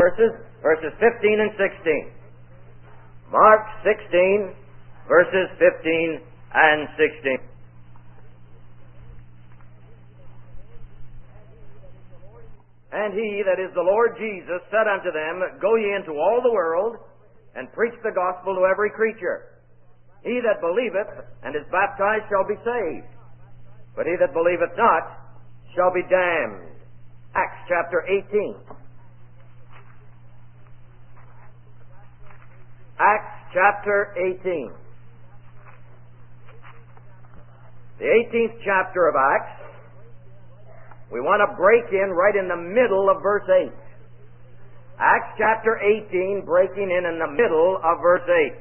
verses 15 and 16. Mark 16, verses 15 and 16. And he, that is the Lord Jesus, said unto them, Go ye into all the world, and preach the gospel to every creature. He that believeth and is baptized shall be saved, but he that believeth not shall be damned. Acts chapter 18. Acts chapter 18. The 18th chapter of Acts. We want to break in right in the middle of verse 8. Acts chapter 18, breaking in the middle of verse 8.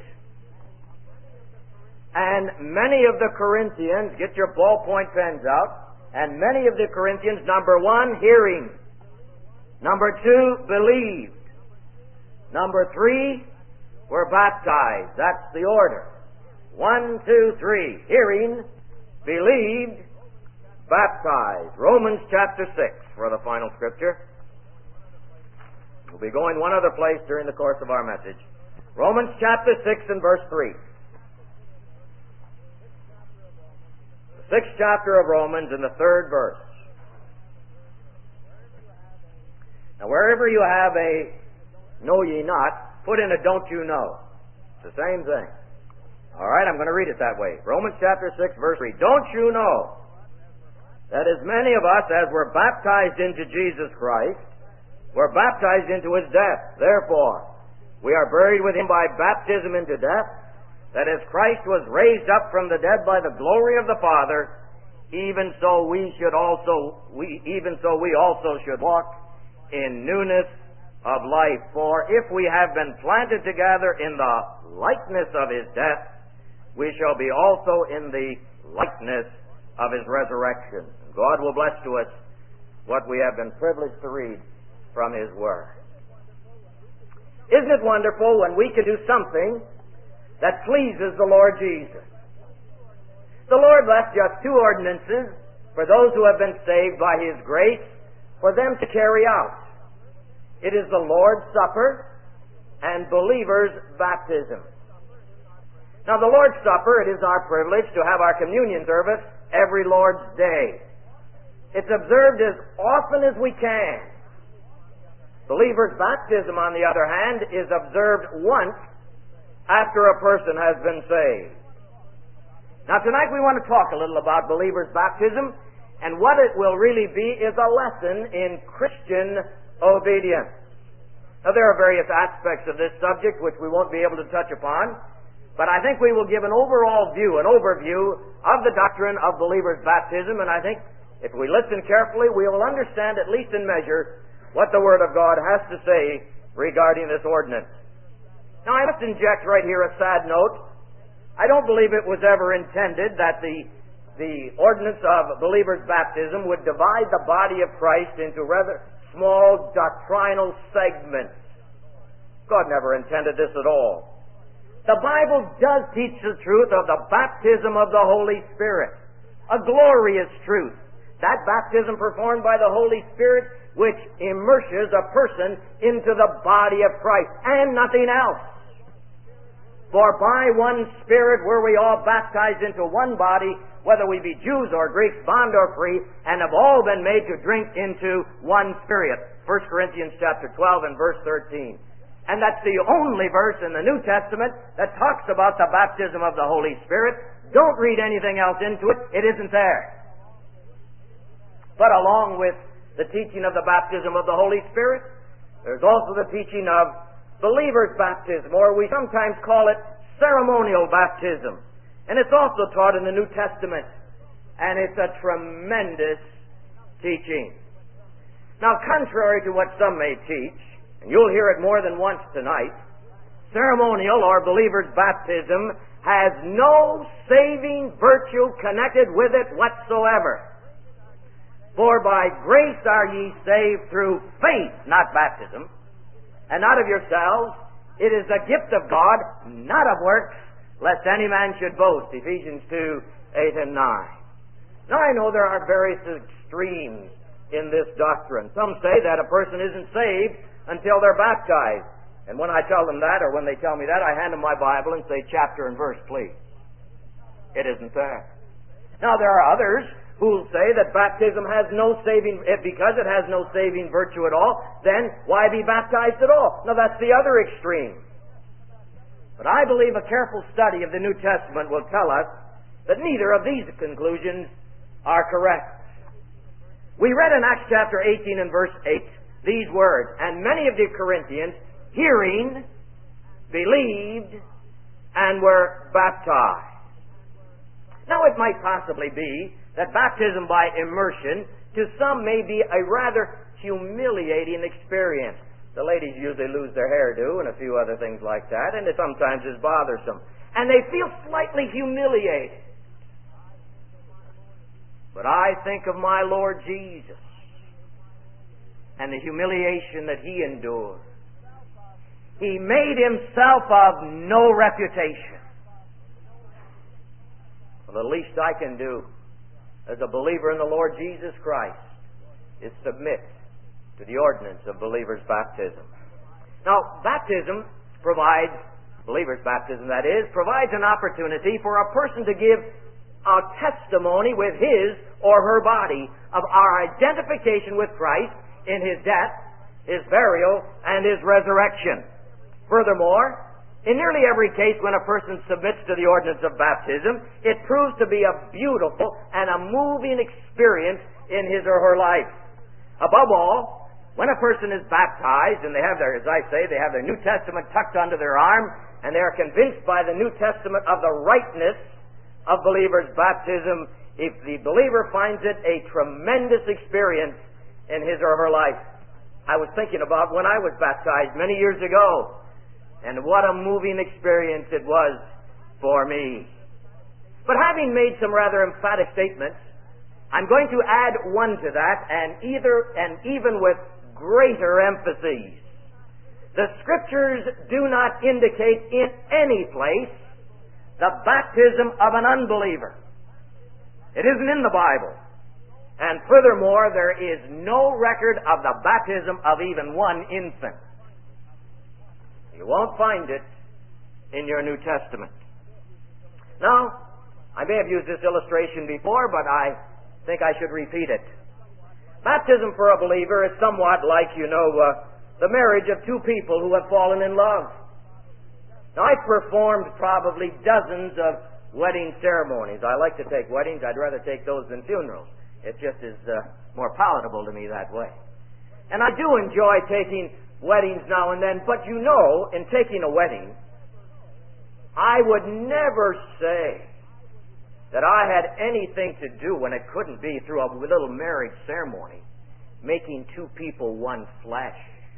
And many of the Corinthians, get your ballpoint pens out, and many of the Corinthians, number 1, hearing. Number 2, believed. Number 3, were baptized. That's the order. 1, 2, 3. Hearing, believed, baptized. Romans chapter 6 for the final scripture. We'll be going one other place during the course of our message. Romans chapter 6 and verse 3. The 6th chapter of Romans and the 3rd verse. Now wherever you have a know ye not, put in a don't you know. It's the same thing. All right, I'm going to read it that way. Romans chapter 6 verse 3. Don't you know that as many of us as were baptized into Jesus Christ were baptized into his death? Therefore, we are buried with him by baptism into death, that as Christ was raised up from the dead by the glory of the Father, even so we also should walk in newness of life. For if we have been planted together in the likeness of his death, we shall be also in the likeness of his resurrection. God will bless to us what we have been privileged to read from his word. Isn't it wonderful when we can do something that pleases the Lord Jesus? The Lord left just 2 ordinances for those who have been saved by his grace for them to carry out. It is the Lord's Supper and believers' baptism. Now the Lord's Supper, it is our privilege to have our communion service every Lord's Day. It's observed as often as we can. Believer's baptism, on the other hand, is observed once after a person has been saved. Now tonight we want to talk a little about believer's baptism, and what it will really be is a lesson in Christian obedience. Now there are various aspects of this subject which we won't be able to touch upon, but I think we will give an overall view, an overview of the doctrine of believer's baptism, and I think if we listen carefully, we will understand, at least in measure, what the Word of God has to say regarding this ordinance. Now, I must inject right here a sad note. I don't believe it was ever intended that the ordinance of believer's baptism would divide the body of Christ into rather small doctrinal segments. God never intended this at all. The Bible does teach the truth of the baptism of the Holy Spirit, a glorious truth. That baptism performed by the Holy Spirit which immerses a person into the body of Christ and nothing else. For by one Spirit were we all baptized into one body, whether we be Jews or Greeks, bond or free, and have all been made to drink into one Spirit. 1 Corinthians chapter 12 and verse 13. And that's the only verse in the New Testament that talks about the baptism of the Holy Spirit. Don't read anything else into it. It isn't there. But along with the teaching of the baptism of the Holy Spirit, there's also the teaching of believer's baptism, or we sometimes call it ceremonial baptism. And it's also taught in the New Testament. And it's a tremendous teaching. Now, contrary to what some may teach, and you'll hear it more than once tonight, ceremonial or believer's baptism has no saving virtue connected with it whatsoever. For by grace are ye saved through faith, not baptism, and not of yourselves. It is a gift of God, not of works, lest any man should boast. Ephesians 2, 8 and 9. Now I know there are various extremes in this doctrine. Some say that a person isn't saved until they're baptized. And when I tell them that, or when they tell me that, I hand them my Bible and say, chapter and verse, please. It isn't there. Now, there are others who will say that baptism has no saving, because it has no saving virtue at all, then why be baptized at all? Now, that's the other extreme. But I believe a careful study of the New Testament will tell us that neither of these conclusions are correct. We read in Acts chapter 18 and verse 8 these words, and many of the Corinthians, hearing, believed, and were baptized. Now, it might possibly be that baptism by immersion to some may be a rather humiliating experience. The ladies usually lose their hairdo and a few other things like that, and it sometimes is bothersome. And they feel slightly humiliated. But I think of my Lord Jesus and the humiliation that He endured. He made Himself of no reputation. Well, the least I can do as a believer in the Lord Jesus Christ is submit to the ordinance of believers' baptism. Now, baptism provides, believers' baptism that is, provides an opportunity for a person to give a testimony with his or her body of our identification with Christ in His death, His burial, and His resurrection. Furthermore, in nearly every case when a person submits to the ordinance of baptism, it proves to be a beautiful and a moving experience in his or her life. Above all, when a person is baptized and they have their, as I say, they have their New Testament tucked under their arm, and they are convinced by the New Testament of the rightness of believers' baptism, if the believer finds it a tremendous experience in his or her life. I was thinking about when I was baptized many years ago, and what a moving experience it was for me. But having made some rather emphatic statements, I'm going to add one to that, and even with greater emphasis. The Scriptures do not indicate in any place the baptism of an unbeliever. It isn't in the Bible. And furthermore, there is no record of the baptism of even one infant. You won't find it in your New Testament. Now, I may have used this illustration before, but I think I should repeat it. Baptism for a believer is somewhat like, the marriage of two people who have fallen in love. Now, I've performed probably dozens of wedding ceremonies. I like to take weddings. I'd rather take those than funerals. It just is more palatable to me that way. And I do enjoy taking weddings now and then, but in taking a wedding, I would never say that I had anything to do, when it couldn't be through a little marriage ceremony, making two people one flesh.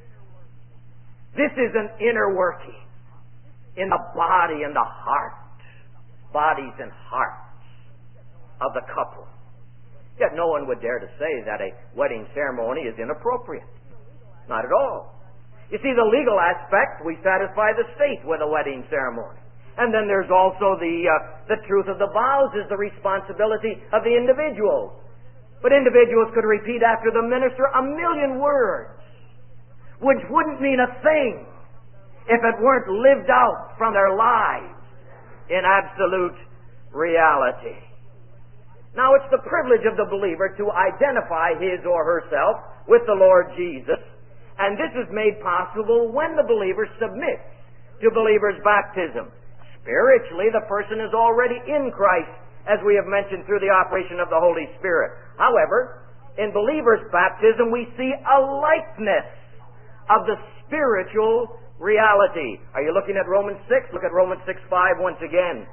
This is an inner working in the body and the heart, bodies and hearts of the couple. Yet no one would dare to say that a wedding ceremony is inappropriate. Not at all. You see, the legal aspect, we satisfy the state with a wedding ceremony. And then there's also the truth of the vows is the responsibility of the individual. But individuals could repeat after the minister 1,000,000 words, which wouldn't mean a thing if it weren't lived out from their lives in absolute reality. Now, it's the privilege of the believer to identify his or herself with the Lord Jesus. And this is made possible when the believer submits to believer's baptism. Spiritually, the person is already in Christ, as we have mentioned through the operation of the Holy Spirit. However, in believer's baptism, we see a likeness of the spiritual reality. Are you looking at Romans 6? Look at Romans 6:5 once again.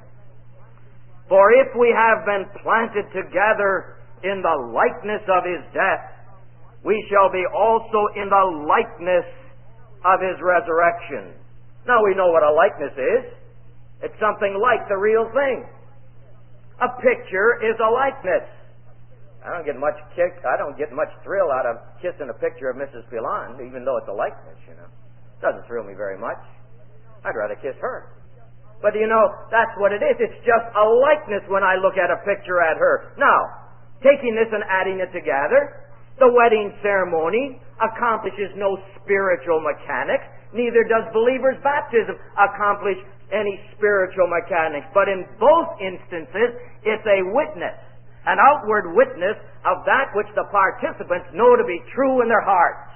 For if we have been planted together in the likeness of His death, we shall be also in the likeness of His resurrection. Now we know what a likeness is. It's something like the real thing. A picture is a likeness. I don't get much thrill out of kissing a picture of Mrs. Phelan, even though it's a likeness, Doesn't thrill me very much. I'd rather kiss her. But that's what it is. It's just a likeness when I look at a picture at her. Now, taking this and adding it together, The wedding ceremony accomplishes no spiritual mechanics, neither does believers' baptism accomplish any spiritual mechanics. But in both instances, it's a witness, an outward witness of that which the participants know to be true in their hearts.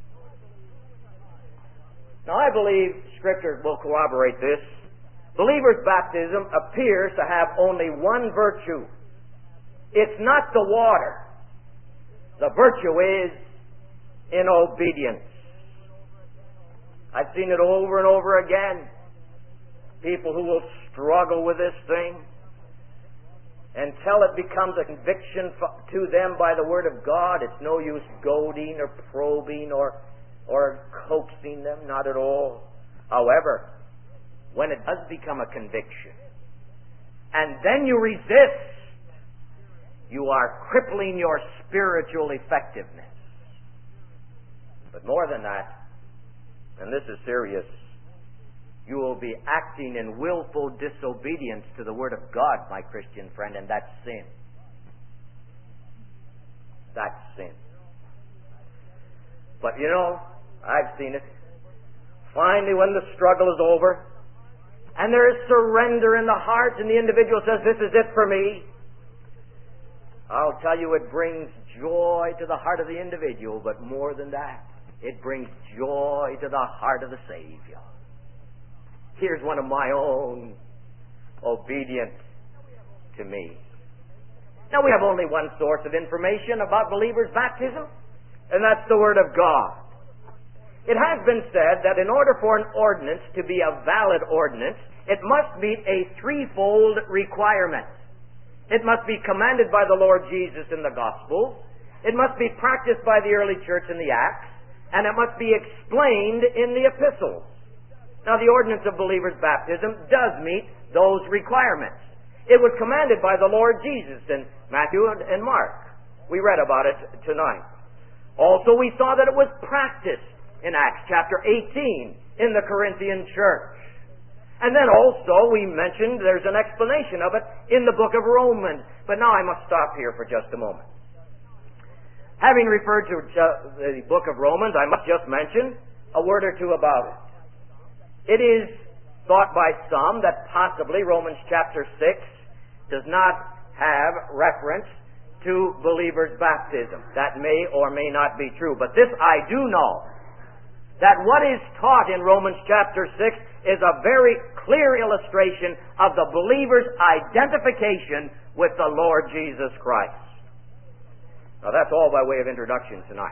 Now, I believe Scripture will corroborate this. Believers' baptism appears to have only one virtue. It's not the water. The virtue is in obedience. I've seen it over and over again. People who will struggle with this thing until it becomes a conviction to them by the Word of God. It's no use goading or probing or coaxing them, not at all. However, when it does become a conviction, and then you resist, you are crippling your spiritual effectiveness. But more than that, and this is serious, you will be acting in willful disobedience to the Word of God, my Christian friend, and that's sin. That's sin. But you know, I've seen it. Finally, when the struggle is over, and there is surrender in the heart, and the individual says, "This is it for me," I'll tell you, it brings joy to the heart of the individual, but more than that, it brings joy to the heart of the Savior. Here's one of my own, obedient to me. Now, we have only one source of information about believers' baptism, and that's the Word of God. It has been said that in order for an ordinance to be a valid ordinance, it must meet a threefold requirement. It must be commanded by the Lord Jesus in the Gospels, it must be practiced by the early church in the Acts, and it must be explained in the epistles. Now, the ordinance of believers' baptism does meet those requirements. It was commanded by the Lord Jesus in Matthew and Mark. We read about it tonight. Also, we saw that it was practiced in Acts chapter 18 in the Corinthian church. And then also we mentioned there's an explanation of it in the book of Romans. But now I must stop here for just a moment. Having referred to the book of Romans, I must just mention a word or two about it. It is thought by some that possibly Romans chapter 6 does not have reference to believers' baptism. That may or may not be true. But this I do know, that what is taught in Romans chapter 6 is a very clear illustration of the believer's identification with the Lord Jesus Christ. Now, that's all by way of introduction tonight.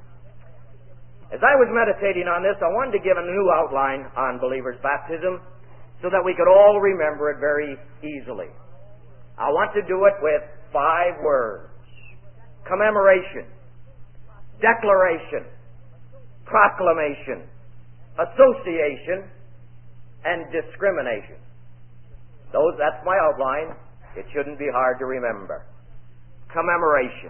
As I was meditating on this, I wanted to give a new outline on believers' baptism so that we could all remember it very easily. I want to do it with 5 words: commemoration, declaration, proclamation, association, and discrimination. That's my outline. It shouldn't be hard to remember. Commemoration.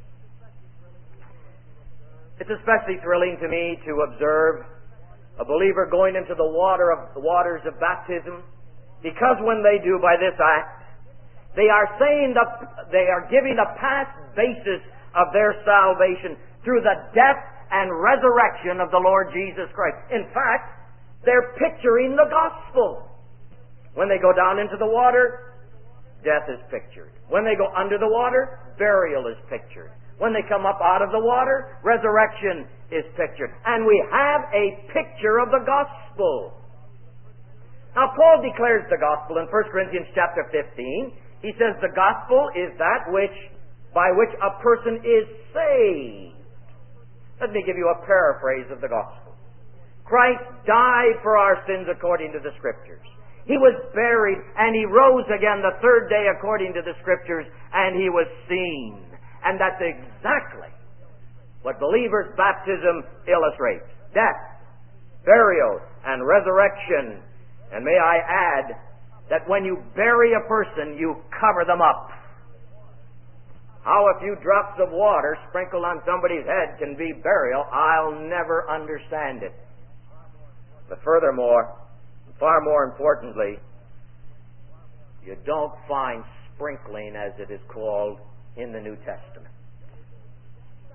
It's especially thrilling to me to observe a believer going into the waters of baptism, because when they do by this act, they are giving the past basis of their salvation through the death and resurrection of the Lord Jesus Christ. In fact, they're picturing the gospel. When they go down into the water, death is pictured. When they go under the water, burial is pictured. When they come up out of the water, resurrection is pictured. And we have a picture of the gospel. Now, Paul declares the gospel in 1 Corinthians chapter 15. He says the gospel is that by which a person is saved. Let me give you a paraphrase of the gospel. Christ died for our sins according to the Scriptures. He was buried and He rose again the 3rd day according to the Scriptures, and He was seen. And that's exactly what believers' baptism illustrates: death, burial, and resurrection. And may I add that when you bury a person, you cover them up. How a few drops of water sprinkled on somebody's head can be burial, I'll never understand it. But furthermore, far more importantly, you don't find sprinkling, as it is called, in the New Testament.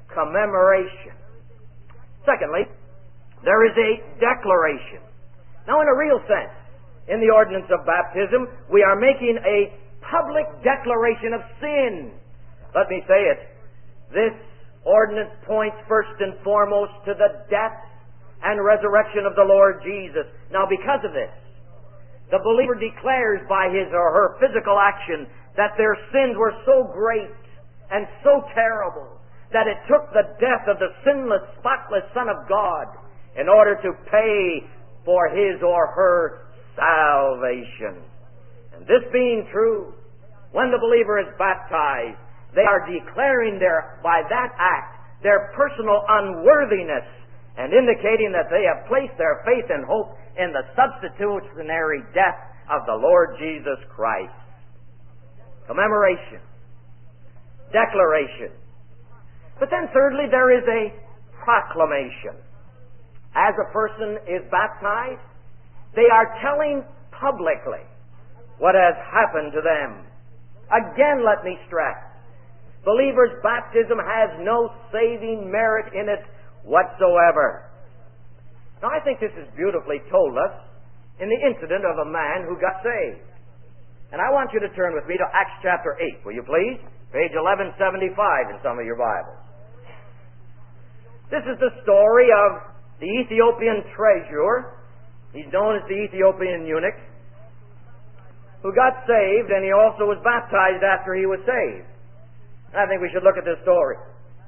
commemoration. Secondly, there is a declaration. Now, in a real sense, in the ordinance of baptism, we are making a public declaration of sin. Let me say it. This ordinance points first and foremost to the death and resurrection of the Lord Jesus. Now, because of this, the believer declares by his or her physical action that their sins were so great and so terrible that it took the death of the sinless, spotless Son of God in order to pay for his or her salvation. And this being true, when the believer is baptized, they are declaring by that act their personal unworthiness and indicating that they have placed their faith and hope in the substitutionary death of the Lord Jesus Christ. Commemoration. Declaration. But then thirdly, there is a proclamation. As a person is baptized, they are telling publicly what has happened to them. Again, let me stress, believers' baptism has no saving merit in it whatsoever. Now, I think this is beautifully told us in the incident of a man who got saved. And I want you to turn with me to Acts chapter 8, will you please? Page 1175 in some of your Bibles. This is the story of the Ethiopian treasurer. He's known as the Ethiopian eunuch, who got saved, and he also was baptized after he was saved. I think we should look at this story.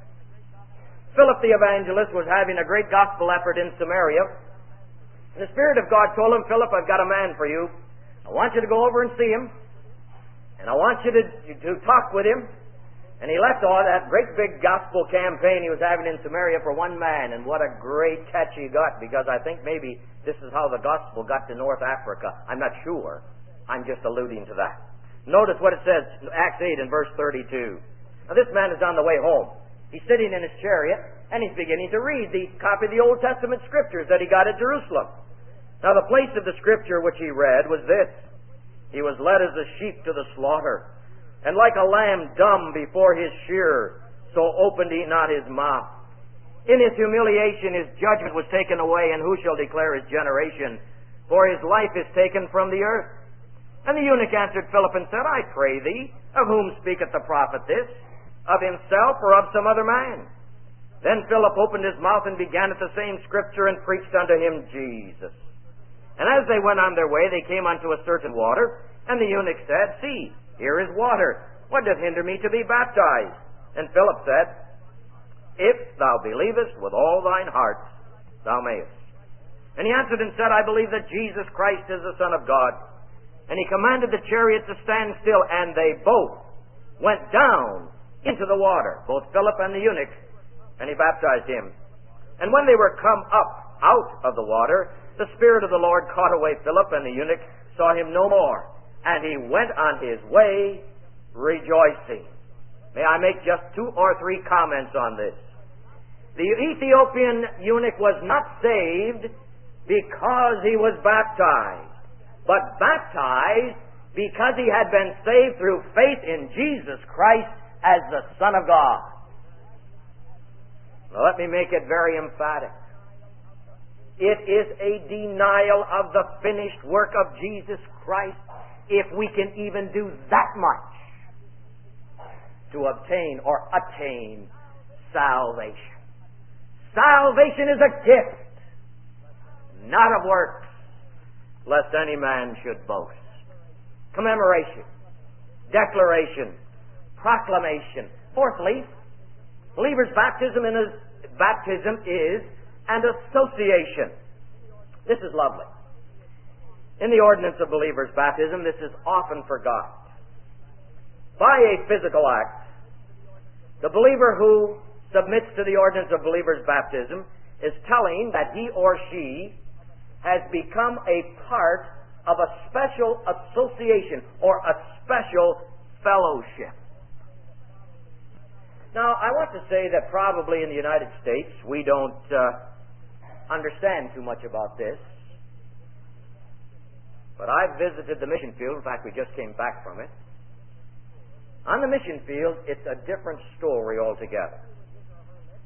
Philip the evangelist was having a great gospel effort in Samaria. And the Spirit of God told him, Philip, I've got a man for you. I want you to go over and see him. And I want you to talk with him. And he left all that great big gospel campaign he was having in Samaria for one man. And what a great catch he got, because I think maybe this is how the gospel got to North Africa. I'm not sure. I'm just alluding to that. Notice what it says in Acts 8 and verse 32. Now this man is on the way home. He's sitting in his chariot, and he's beginning to read the copy of the Old Testament Scriptures that he got at Jerusalem. Now the place of the Scripture which he read was this: He was led as a sheep to the slaughter, and like a lamb dumb before his shearer, so opened he not his mouth. In his humiliation his judgment was taken away, and who shall declare his generation? For his life is taken from the earth. And the eunuch answered Philip and said, I pray thee, of whom speaketh the prophet this? Of himself or of some other man? Then Philip opened his mouth and began at the same Scripture and preached unto him Jesus. And as they went on their way, they came unto a certain water, and the eunuch said, See, here is water. What doth hinder me to be baptized? And Philip said, If thou believest with all thine heart, thou mayest. And he answered and said, I believe that Jesus Christ is the Son of God. And he commanded the chariot to stand still, and they both went down into the water, both Philip and the eunuch, and he baptized him. And when they were come up out of the water, the Spirit of the Lord caught away Philip, and the eunuch saw him no more, and he went on his way rejoicing. May I make just 2 or 3 comments on this? The Ethiopian eunuch was not saved because he was baptized, but baptized because he had been saved through faith in Jesus Christ as the Son of God. Now, let me make it very emphatic. It is a denial of the finished work of Jesus Christ if we can even do that much to obtain or attain salvation. Salvation is a gift, not of works, lest any man should boast. Commemoration, declaration, proclamation. Fourthly, believer's baptism is an association. This is lovely. In the ordinance of believer's baptism, this is often forgotten. By a physical act, the believer who submits to the ordinance of believer's baptism is telling that he or she has become a part of a special association or a special fellowship. Now, I want to say that probably in the United States we don't understand too much about this. But I've visited the mission field. In fact, we just came back from it. On the mission field, it's a different story altogether.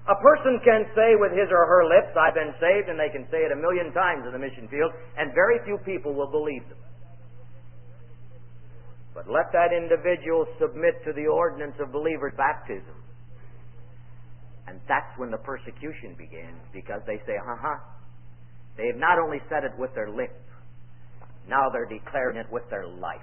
A person can say with his or her lips, I've been saved, and they can say it 1,000,000 times in the mission field, and very few people will believe them. But let that individual submit to the ordinance of believer's baptism. And that's when the persecution begins, because they say, they have not only said it with their lips, now they're declaring it with their life.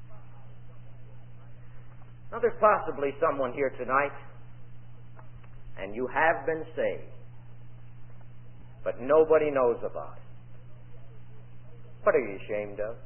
Now there's possibly someone here tonight, and you have been saved, but nobody knows about it. What are you ashamed of?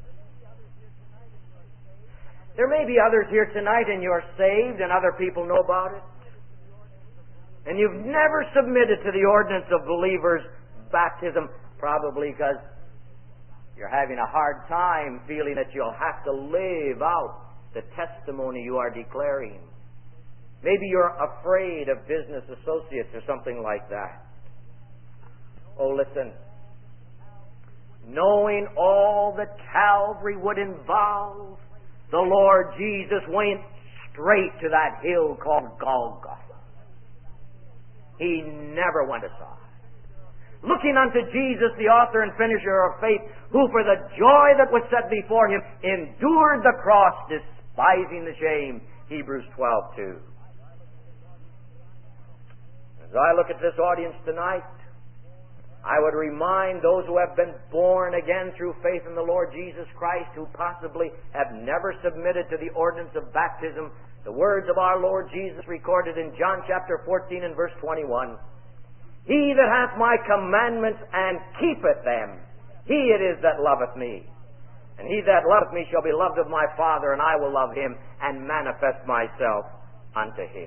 There may be others here tonight and you're saved and other people know about it. And you've never submitted to the ordinance of believers' baptism, probably because you're having a hard time feeling that you'll have to live out the testimony you are declaring. Maybe you're afraid of business associates or something like that. Oh, listen. Knowing all that Calvary would involve, the Lord Jesus went straight to that hill called Golgotha. He never went aside. Looking unto Jesus, the author and finisher of faith, who for the joy that was set before him endured the cross, despising the shame. Hebrews 12:2. As I look at this audience tonight, I would remind those who have been born again through faith in the Lord Jesus Christ, who possibly have never submitted to the ordinance of baptism, the words of our Lord Jesus recorded in John chapter 14 and verse 21. He that hath my commandments and keepeth them, he it is that loveth me. And he that loveth me shall be loved of my Father, and I will love him and manifest myself unto him.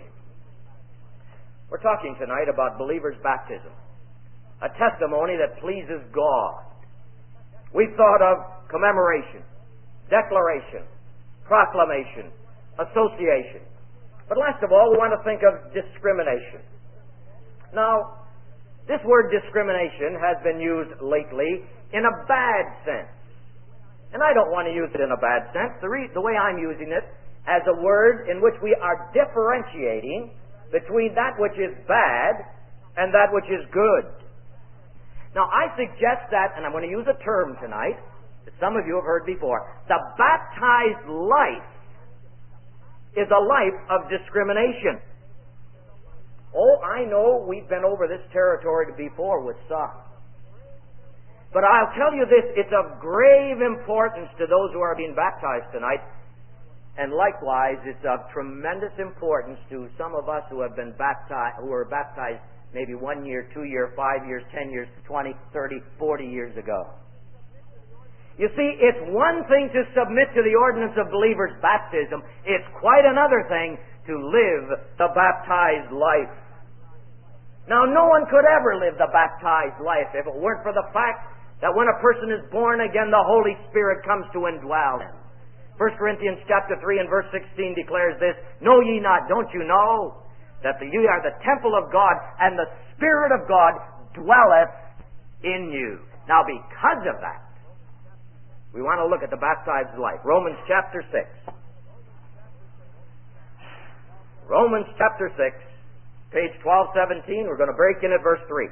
We're talking tonight about believers' baptism, a testimony that pleases God. We've thought of commemoration, declaration, proclamation, association. But last of all, we want to think of discrimination. Now, this word discrimination has been used lately in a bad sense. And I don't want to use it in a bad sense. The way I'm using it as a word in which we are differentiating between that which is bad and that which is good. Now, I suggest that, and I'm going to use a term tonight that some of you have heard before, the baptized life is a life of discrimination. Oh, I know we've been over this territory before with some. But I'll tell you this, it's of grave importance to those who are being baptized tonight, and likewise it's of tremendous importance to some of us who have been baptized, who were baptized maybe 1 year, 2 year, 5 years, 10 years, 20, 30, 40 years ago. You see, it's one thing to submit to the ordinance of believers' baptism. It's quite another thing to live the baptized life. Now, no one could ever live the baptized life if it weren't for the fact that when a person is born again, the Holy Spirit comes to indwell him. 1 Corinthians chapter 3 and verse 16 declares this, know ye not, don't you know, that ye are the temple of God, and the Spirit of God dwelleth in you. Now, because of that, we want to look at the baptized life. Romans chapter 6. Romans chapter 6, page 1217. We're going to break in at verse 3.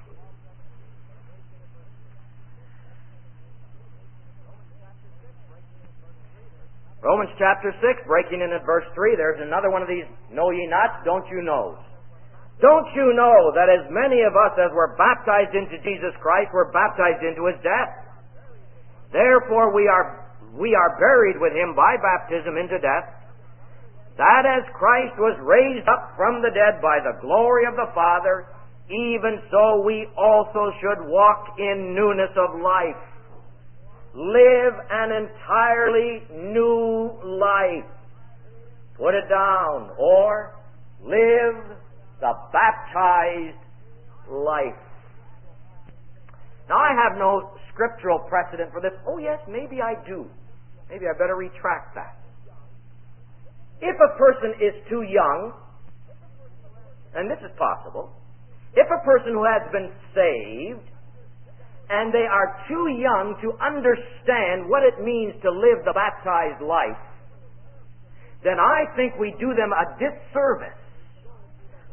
Romans chapter 6, breaking in at verse 3. There's another one of these, know ye not, don't you know. Don't you know that as many of us as were baptized into Jesus Christ were baptized into his death? Therefore we are buried with him by baptism into death, that as Christ was raised up from the dead by the glory of the Father, even so we also should walk in newness of life. Live an entirely new life. Put it down. Or live the baptized life. Now, I have no scriptural precedent for this. Oh, yes, maybe I do. Maybe I better retract that. If a person is too young, and this is possible, if a person who has been saved and they are too young to understand what it means to live the baptized life, then I think we do them a disservice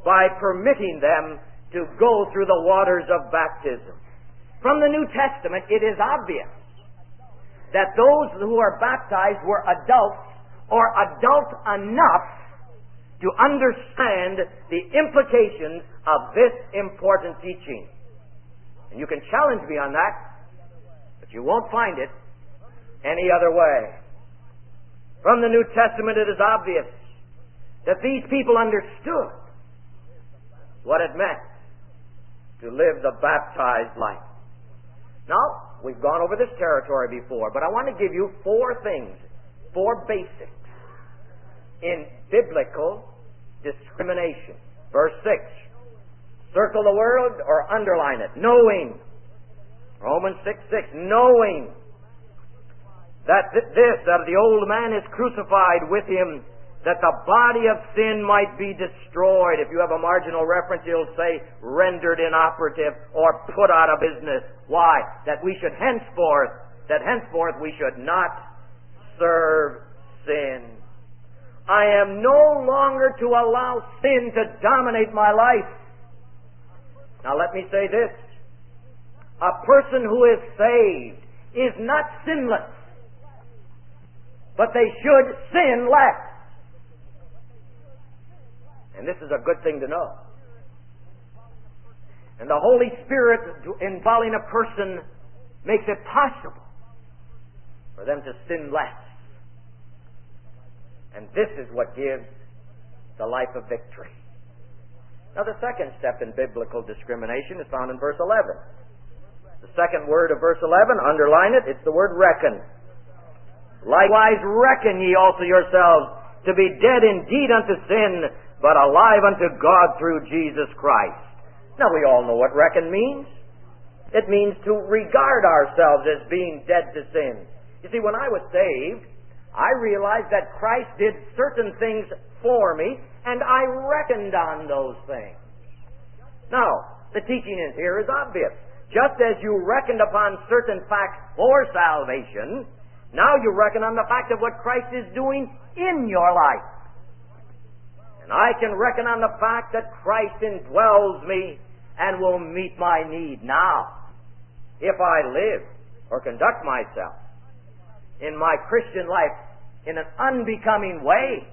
by permitting them to go through the waters of baptism. From the New Testament, it is obvious that those who are baptized were adults or adult enough to understand the implications of this important teaching. And you can challenge me on that, but you won't find it any other way. From the New Testament, it is obvious that these people understood what it meant to live the baptized life. Now, we've gone over this territory before, but I want to give you four things, four basics in biblical discrimination. Verse 6. Circle the word or underline it. Knowing. Romans 6:6. Knowing that that the old man is crucified with him, that the body of sin might be destroyed. If you have a marginal reference, you'll say rendered inoperative or put out of business. Why? That henceforth we should not serve sin. I am no longer to allow sin to dominate my life. Now let me say this. A person who is saved is not sinless, but they should sin less. And this is a good thing to know. And the Holy Spirit indwelling a person makes it possible for them to sin less. And this is what gives the life of victory. Now the second step in biblical discrimination is found in verse 11. The second word of verse 11, underline it, it's the word reckon. Likewise reckon ye also yourselves to be dead indeed unto sin, but alive unto God through Jesus Christ. Now we all know what reckon means. It means to regard ourselves as being dead to sin. You see, when I was saved, I realized that Christ did certain things for me, and I reckoned on those things. Now, the teaching in here is obvious. Just as you reckoned upon certain facts for salvation, now you reckon on the fact of what Christ is doing in your life. And I can reckon on the fact that Christ indwells me and will meet my need now. If I live or conduct myself in my Christian life in an unbecoming way,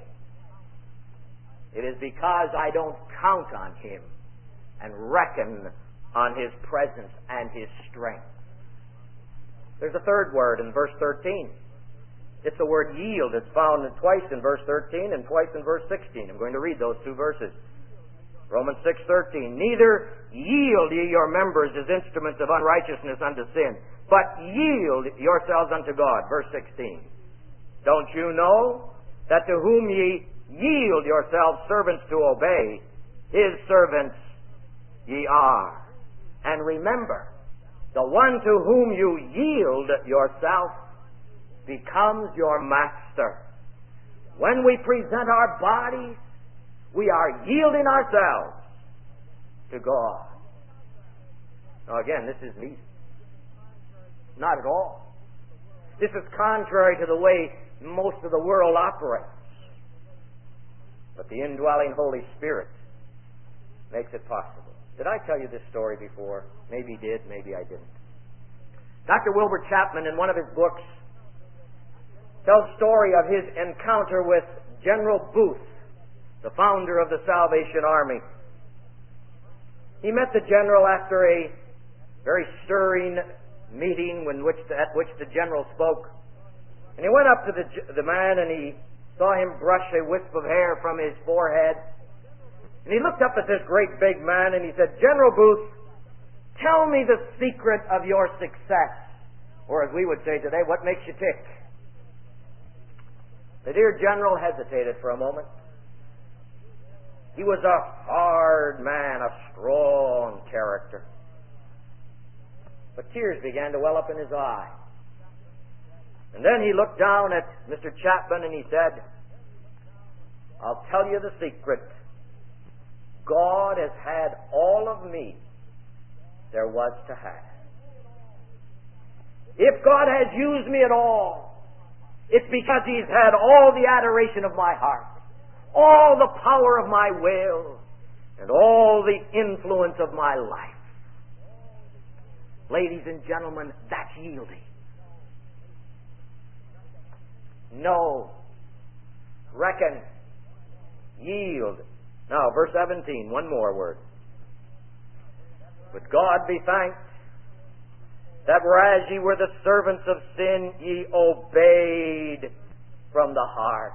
it is because I don't count on Him and reckon on His presence and His strength. There's a third word in verse 13. It's the word yield. It's found twice in verse 13 and twice in verse 16. I'm going to read those two verses. Romans 6:13. Neither yield ye your members as instruments of unrighteousness unto sin, but yield yourselves unto God. Verse 16. Don't you know that to whom ye yield yourselves servants to obey, His servants ye are? And remember, the one to whom you yield yourself becomes your master. When we present our bodies, we are yielding ourselves to God. Now again, this isn't easy. Not at all. This is contrary to the way most of the world operates. But the indwelling Holy Spirit makes it possible. Did I tell you this story before? Maybe did, maybe I didn't. Dr. Wilbur Chapman, in one of his books, tells the story of his encounter with General Booth, the founder of the Salvation Army. He met the general after a very stirring meeting at which the general spoke. And he went up to the man and he saw him brush a wisp of hair from his forehead. And he looked up at this great big man and he said, General Booth, tell me the secret of your success. Or as we would say today, what makes you tick? The dear general hesitated for a moment. He was a hard man, a strong character. But tears began to well up in his eyes. And then he looked down at Mr. Chapman and he said, I'll tell you the secret. God has had all of me there was to have. If God has used me at all, it's because He's had all the adoration of my heart, all the power of my will, and all the influence of my life. Ladies and gentlemen, that's yielding. Know, reckon, yield. Now, verse 17, one more word. But God be thanked that whereas ye were the servants of sin, ye obeyed from the heart.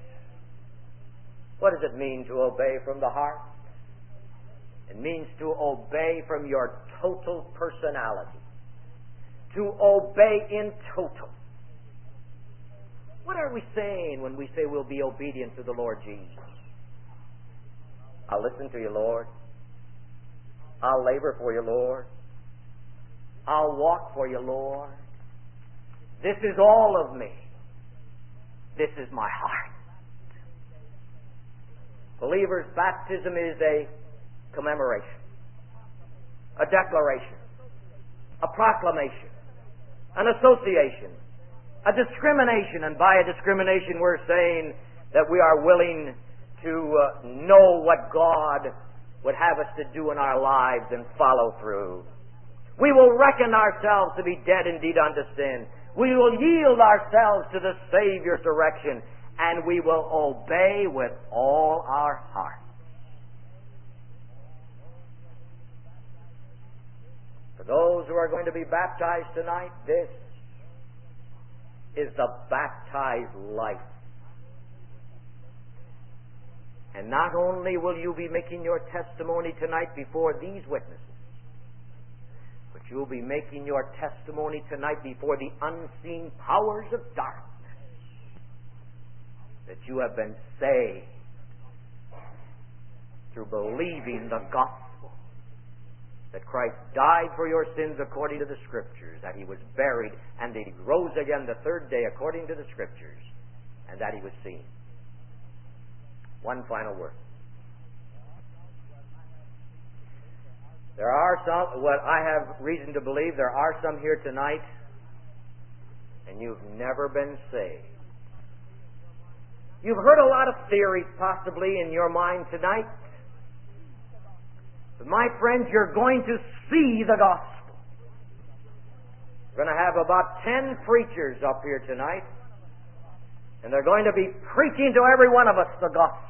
What does it mean to obey from the heart? It means to obey from your total personality. To obey in total. What are we saying when we say we'll be obedient to the Lord Jesus? I'll listen to you, Lord. I'll labor for you, Lord. I'll walk for you, Lord. This is all of me. This is my heart. Believers, baptism is a commemoration, a declaration, a proclamation, an association, a discrimination. And by a discrimination, we're saying that we are willing to know what God would have us to do in our lives and follow through. We will reckon ourselves to be dead indeed unto sin. We will yield ourselves to the Savior's direction, and we will obey with all our heart. For those who are going to be baptized tonight, this is the baptized life. And not only will you be making your testimony tonight before these witnesses, but you'll be making your testimony tonight before the unseen powers of darkness that you have been saved through believing the gospel, that Christ died for your sins according to the Scriptures, that He was buried, and that He rose again the third day according to the Scriptures, and that He was seen. One final word. There are some, what I have reason to believe, there are some here tonight, and you've never been saved. You've heard a lot of theories possibly in your mind tonight. But my friends, you're going to see the gospel. We're going to have about 10 preachers up here tonight, and they're going to be preaching to every one of us the gospel.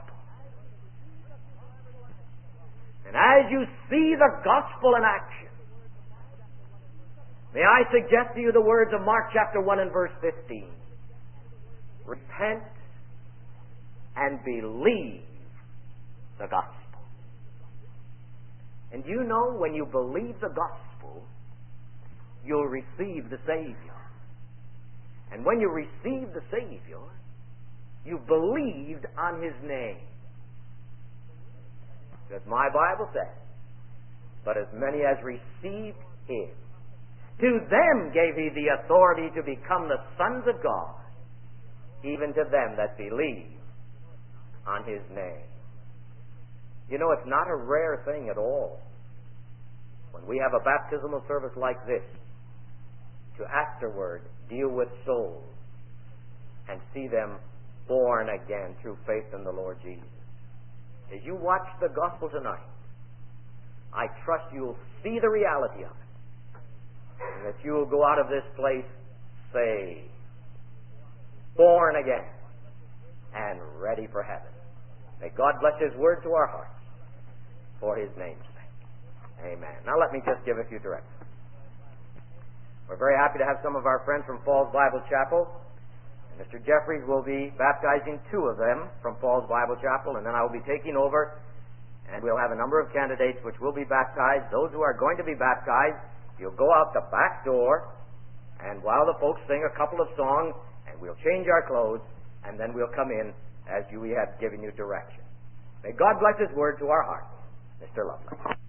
And as you see the gospel in action, may I suggest to you the words of Mark chapter 1 and verse 15. Repent and believe the gospel. And you know, when you believe the gospel, you'll receive the Savior. And when you receive the Savior, you've believed on His name. Because my Bible says, but as many as received Him, to them gave He the authority to become the sons of God, even to them that believe on His name. You know, it's not a rare thing at all, when we have a baptismal service like this, to afterward deal with souls and see them born again through faith in the Lord Jesus. As you watch the gospel tonight, I trust you'll see the reality of it, and that you will go out of this place saved, born again, and ready for heaven. May God bless His word to our hearts for His name's sake. Amen. Now let me just give a few directions. We're very happy to have some of our friends from Falls Bible Chapel. Mr. Jeffries will be baptizing 2 of them from Falls Bible Chapel, and then I will be taking over, and we'll have a number of candidates which will be baptized. Those who are going to be baptized, you'll go out the back door, and while the folks sing a couple of songs, and we'll change our clothes, and then we'll come in as we have given you direction. May God bless His word to our hearts. Mr. Lovelace.